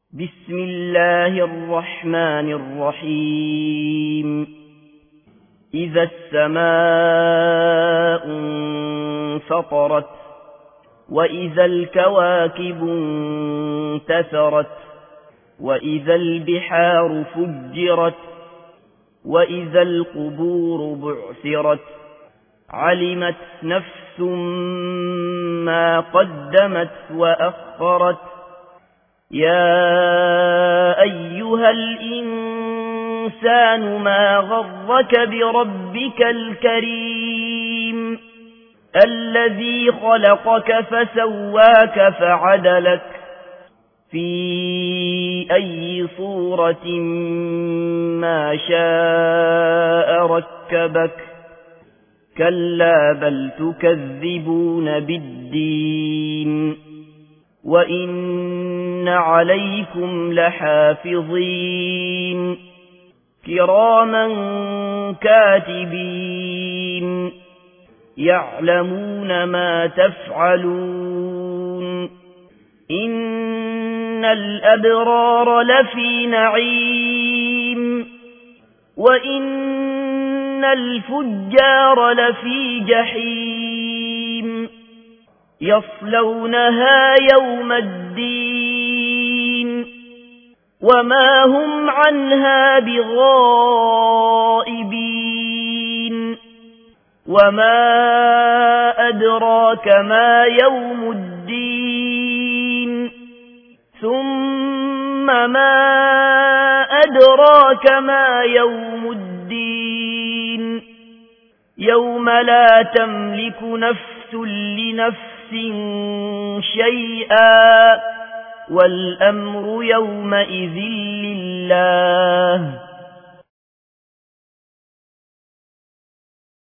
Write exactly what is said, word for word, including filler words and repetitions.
بسم الله الرحمن الرحيم إذا السماء انفطرت وإذا الكواكب انتثرت وإذا البحار فجرت وإذا القبور بعثرت علمت نفس ما قدمت وأخرت يا أيها الإنسان ما غرك بربك الكريم الذي خلقك فسواك فعدلك في أي صورة ما شاء ركبك كلا بل تكذبون بالدين وإن عليكم لحافظين كراما كاتبين يعلمون ما تفعلون إن الأبرار لفي نعيم وإن الفجار لفي جحيم يصلونها يوم الدين وما هم عنها بغائبين وما أدراك ما يوم الدين ثم ما أدراك ما يوم الدين يوم لا تملك نفس لنفس شيئا والأمر يومئذ لله